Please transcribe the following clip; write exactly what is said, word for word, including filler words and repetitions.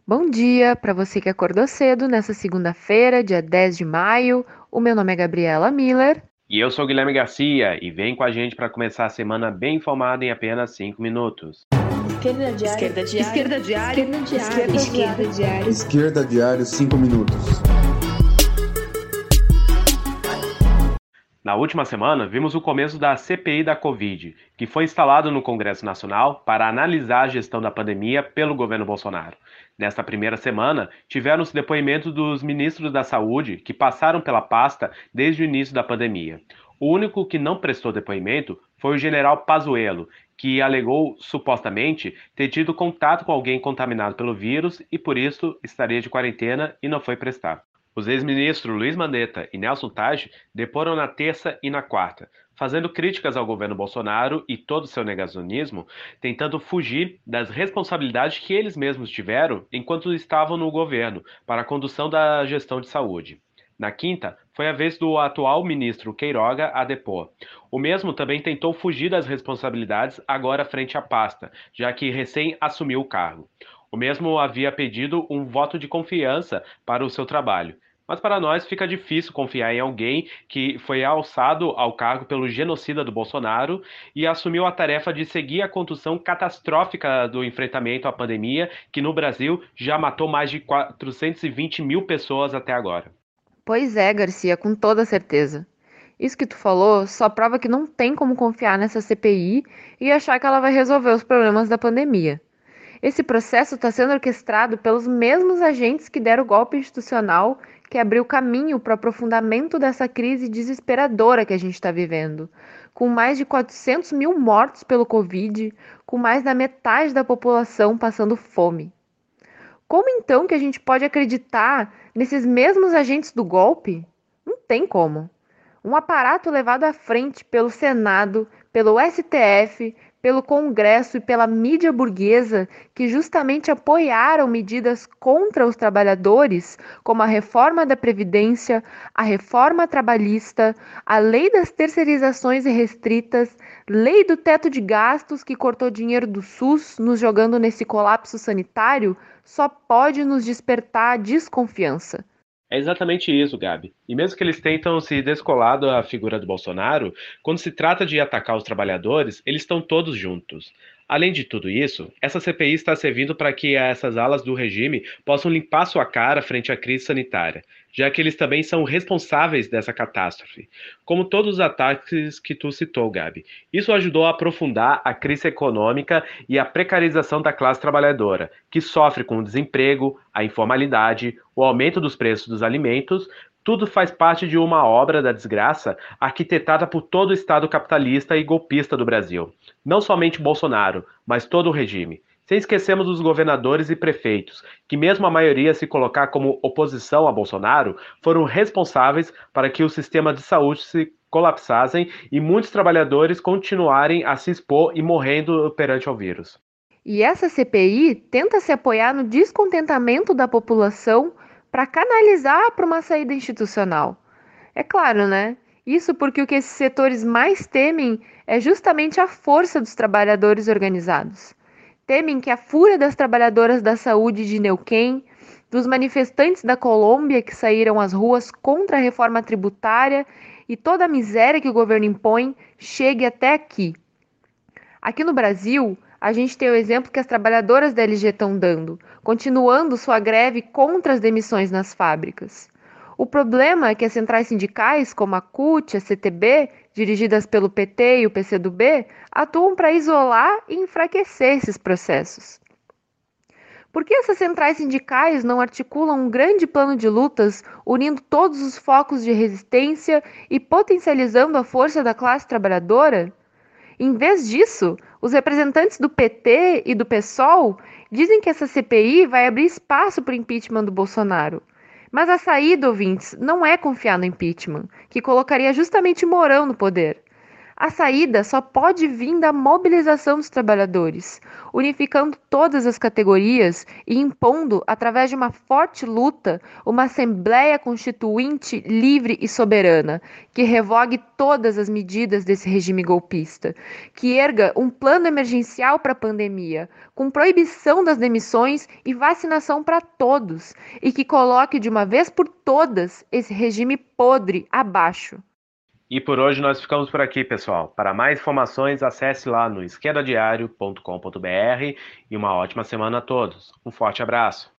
Bom dia para você que acordou cedo nessa segunda-feira, dia dez de maio. O meu nome é Gabriela Miller. E eu sou o Guilherme Garcia e vem com a gente para começar a semana bem informado em apenas cinco minutos. Esquerda Diário. Esquerda Diário. Esquerda Diário. Esquerda Diário. Esquerda Diário. Esquerda Diário, cinco minutos. Na última semana, vimos o começo da C P I da Covid, que foi instalado no Congresso Nacional para analisar a gestão da pandemia pelo governo Bolsonaro. Nesta primeira semana, tiveram os depoimentos dos ministros da Saúde que passaram pela pasta desde o início da pandemia. O único que não prestou depoimento foi o general Pazuello, que alegou supostamente ter tido contato com alguém contaminado pelo vírus e por isso estaria de quarentena e não foi prestar. Os ex-ministros Luiz Mandetta e Nelson Taj deporam na terça e na quarta, fazendo críticas ao governo Bolsonaro e todo o seu negacionismo, tentando fugir das responsabilidades que eles mesmos tiveram enquanto estavam no governo para a condução da gestão de saúde. Na quinta, foi a vez do atual ministro Queiroga a depor. O mesmo também tentou fugir das responsabilidades agora frente à pasta, já que recém assumiu o cargo. O mesmo havia pedido um voto de confiança para o seu trabalho. Mas para nós fica difícil confiar em alguém que foi alçado ao cargo pelo genocida do Bolsonaro e assumiu a tarefa de seguir a condução catastrófica do enfrentamento à pandemia, que no Brasil já matou mais de quatrocentos e vinte mil pessoas até agora. Pois é, Garcia, com toda certeza. Isso que tu falou só prova que não tem como confiar nessa C P I e achar que ela vai resolver os problemas da pandemia. Esse processo está sendo orquestrado pelos mesmos agentes que deram o golpe institucional que abriu caminho para o aprofundamento dessa crise desesperadora que a gente está vivendo, com mais de quatrocentos mil mortos pelo Covid, com mais da metade da população passando fome. Como então que a gente pode acreditar nesses mesmos agentes do golpe? Não tem como. Um aparato levado à frente pelo Senado, pelo S T F, pelo Congresso e pela mídia burguesa, que justamente apoiaram medidas contra os trabalhadores, como a reforma da Previdência, a reforma trabalhista, a lei das terceirizações irrestritas, lei do teto de gastos que cortou dinheiro do SUS, nos jogando nesse colapso sanitário, só pode nos despertar desconfiança. É exatamente isso, Gabi. E mesmo que eles tentam se descolar da figura do Bolsonaro, quando se trata de atacar os trabalhadores, eles estão todos juntos. Além de tudo isso, essa C P I está servindo para que essas alas do regime possam limpar sua cara frente à crise sanitária, já que eles também são responsáveis dessa catástrofe, como todos os ataques que tu citou, Gabi. Isso ajudou a aprofundar a crise econômica e a precarização da classe trabalhadora, que sofre com o desemprego, a informalidade, o aumento dos preços dos alimentos. Tudo faz parte de uma obra da desgraça arquitetada por todo o Estado capitalista e golpista do Brasil. Não somente Bolsonaro, mas todo o regime. Sem esquecermos os governadores e prefeitos, que mesmo a maioria se colocar como oposição a Bolsonaro, foram responsáveis para que o sistema de saúde se colapsassem e muitos trabalhadores continuarem a se expor e morrendo perante o vírus. E essa C P I tenta se apoiar no descontentamento da população para canalizar para uma saída institucional. É claro, né? Isso porque o que esses setores mais temem é justamente a força dos trabalhadores organizados. Temem que a fúria das trabalhadoras da saúde de Neuquén, dos manifestantes da Colômbia que saíram às ruas contra a reforma tributária e toda a miséria que o governo impõe chegue até aqui. Aqui no Brasil, a gente tem o exemplo que as trabalhadoras da L G estão dando, continuando sua greve contra as demissões nas fábricas. O problema é que as centrais sindicais, como a C U T, a C T B, dirigidas pelo P T e o P C do B, atuam para isolar e enfraquecer esses processos. Por que essas centrais sindicais não articulam um grande plano de lutas, unindo todos os focos de resistência e potencializando a força da classe trabalhadora? Em vez disso, os representantes do P T e do PSOL dizem que essa C P I vai abrir espaço para o impeachment do Bolsonaro. Mas a saída, ouvintes, não é confiar no impeachment, que colocaria justamente Mourão no poder. A saída só pode vir da mobilização dos trabalhadores, unificando todas as categorias e impondo, através de uma forte luta, uma Assembleia Constituinte livre e soberana, que revogue todas as medidas desse regime golpista, que erga um plano emergencial para a pandemia, com proibição das demissões e vacinação para todos, e que coloque de uma vez por todas esse regime podre abaixo. E por hoje nós ficamos por aqui, pessoal. Para mais informações, acesse lá no esquerda diário ponto com ponto b r e uma ótima semana a todos. Um forte abraço.